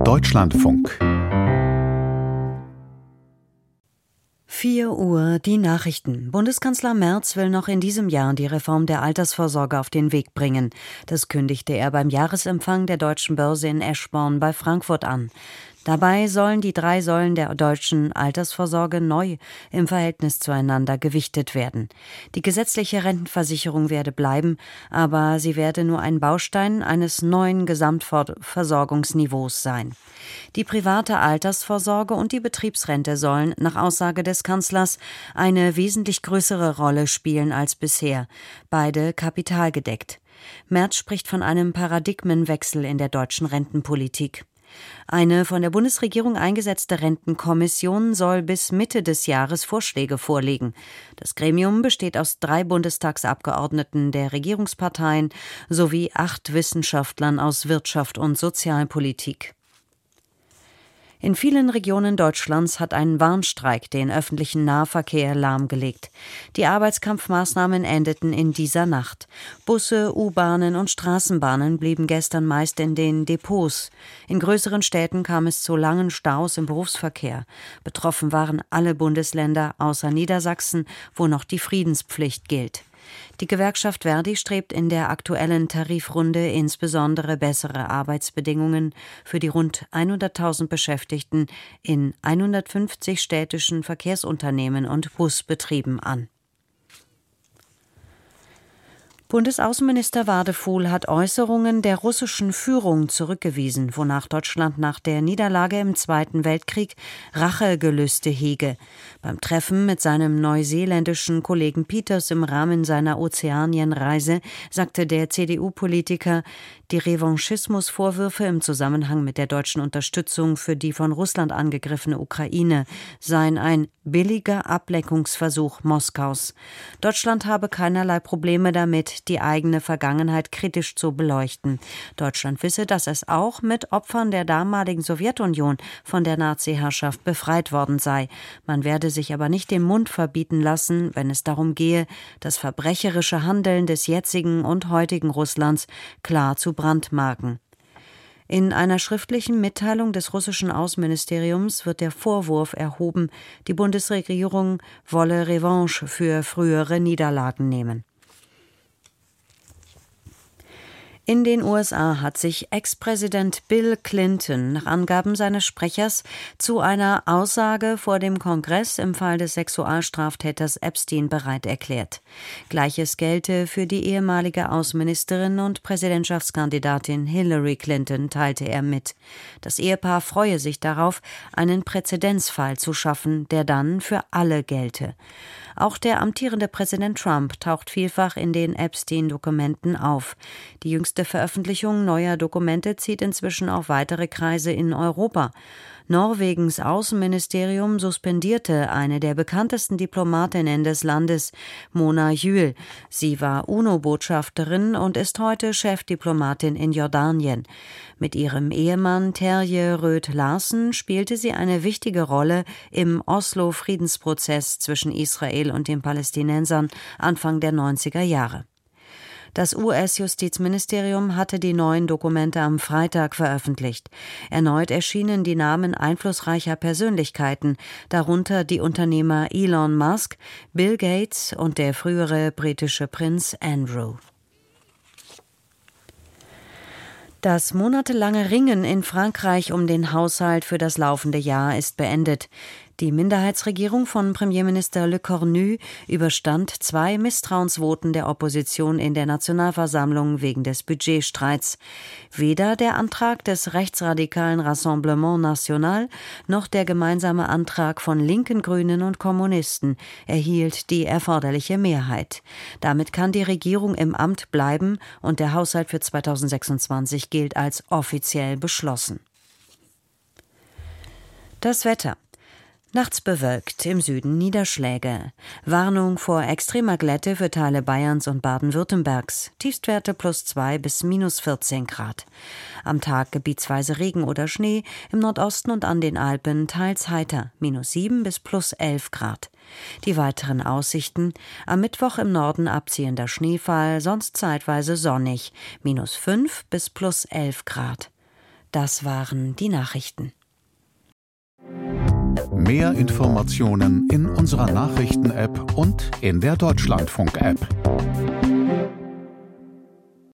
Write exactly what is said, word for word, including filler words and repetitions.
Deutschlandfunk. vier Uhr, die Nachrichten. Bundeskanzler Merz will noch in diesem Jahr die Reform der Altersvorsorge auf den Weg bringen. Das kündigte er beim Jahresempfang der Deutschen Börse in Eschborn bei Frankfurt an. Dabei sollen die drei Säulen der deutschen Altersvorsorge neu im Verhältnis zueinander gewichtet werden. Die gesetzliche Rentenversicherung werde bleiben, aber sie werde nur ein Baustein eines neuen Gesamtversorgungsniveaus sein. Die private Altersvorsorge und die Betriebsrente sollen, nach Aussage des Kanzlers, eine wesentlich größere Rolle spielen als bisher, beide kapitalgedeckt. Merz spricht von einem Paradigmenwechsel in der deutschen Rentenpolitik. Eine von der Bundesregierung eingesetzte Rentenkommission soll bis Mitte des Jahres Vorschläge vorlegen. Das Gremium besteht aus drei Bundestagsabgeordneten der Regierungsparteien sowie acht Wissenschaftlern aus Wirtschaft und Sozialpolitik. In vielen Regionen Deutschlands hat ein Warnstreik den öffentlichen Nahverkehr lahmgelegt. Die Arbeitskampfmaßnahmen endeten in dieser Nacht. Busse, U-Bahnen und Straßenbahnen blieben gestern meist in den Depots. In größeren Städten kam es zu langen Staus im Berufsverkehr. Betroffen waren alle Bundesländer außer Niedersachsen, wo noch die Friedenspflicht gilt. Die Gewerkschaft Verdi strebt in der aktuellen Tarifrunde insbesondere bessere Arbeitsbedingungen für die rund hunderttausend Beschäftigten in hundertfünfzig städtischen Verkehrsunternehmen und Busbetrieben an. Bundesaußenminister Wadefuhl hat Äußerungen der russischen Führung zurückgewiesen, wonach Deutschland nach der Niederlage im Zweiten Weltkrieg Rachegelüste hege. Beim Treffen mit seinem neuseeländischen Kollegen Peters im Rahmen seiner Ozeanienreise sagte der C D U-Politiker, die Revanchismusvorwürfe im Zusammenhang mit der deutschen Unterstützung für die von Russland angegriffene Ukraine seien ein billiger Ablenkungsversuch Moskaus. Deutschland habe keinerlei Probleme damit, die eigene Vergangenheit kritisch zu beleuchten. Deutschland wisse, dass es auch mit Opfern der damaligen Sowjetunion von der Nazi-Herrschaft befreit worden sei. Man werde sich aber nicht den Mund verbieten lassen, wenn es darum gehe, das verbrecherische Handeln des jetzigen und heutigen Russlands klar zu brandmarken. In einer schriftlichen Mitteilung des russischen Außenministeriums wird der Vorwurf erhoben, die Bundesregierung wolle Revanche für frühere Niederlagen nehmen. In den U S A hat sich Ex-Präsident Bill Clinton nach Angaben seines Sprechers zu einer Aussage vor dem Kongress im Fall des Sexualstraftäters Epstein bereit erklärt. Gleiches gelte für die ehemalige Außenministerin und Präsidentschaftskandidatin Hillary Clinton, teilte er mit. Das Ehepaar freue sich darauf, einen Präzedenzfall zu schaffen, der dann für alle gelte. Auch der amtierende Präsident Trump taucht vielfach in den Epstein-Dokumenten auf. Die jüngste Veröffentlichung neuer Dokumente zieht inzwischen auch weitere Kreise in Europa. Norwegens Außenministerium suspendierte eine der bekanntesten Diplomatinnen des Landes, Mona Juul. Sie war UNO-Botschafterin und ist heute Chefdiplomatin in Jordanien. Mit ihrem Ehemann Terje Rød-Larsen spielte sie eine wichtige Rolle im Oslo-Friedensprozess zwischen Israel und den Palästinensern Anfang der neunziger Jahre. Das U S-Justizministerium hatte die neuen Dokumente am Freitag veröffentlicht. Erneut erschienen die Namen einflussreicher Persönlichkeiten, darunter die Unternehmer Elon Musk, Bill Gates und der frühere britische Prinz Andrew. Das monatelange Ringen in Frankreich um den Haushalt für das laufende Jahr ist beendet. Die Minderheitsregierung von Premierminister Le Cornu überstand zwei Misstrauensvoten der Opposition in der Nationalversammlung wegen des Budgetstreits. Weder der Antrag des rechtsradikalen Rassemblement National noch der gemeinsame Antrag von Linken, Grünen und Kommunisten erhielt die erforderliche Mehrheit. Damit kann die Regierung im Amt bleiben und der Haushalt für zweitausendsechsundzwanzig gilt als offiziell beschlossen. Das Wetter. Nachts bewölkt, im Süden Niederschläge. Warnung vor extremer Glätte für Teile Bayerns und Baden-Württembergs. Tiefstwerte plus zwei bis minus vierzehn Grad. Am Tag gebietsweise Regen oder Schnee, im Nordosten und an den Alpen teils heiter, minus sieben bis plus elf Grad. Die weiteren Aussichten: am Mittwoch im Norden abziehender Schneefall, sonst zeitweise sonnig, minus fünf bis plus elf Grad. Das waren die Nachrichten. Mehr Informationen in unserer Nachrichten-App und in der Deutschlandfunk-App.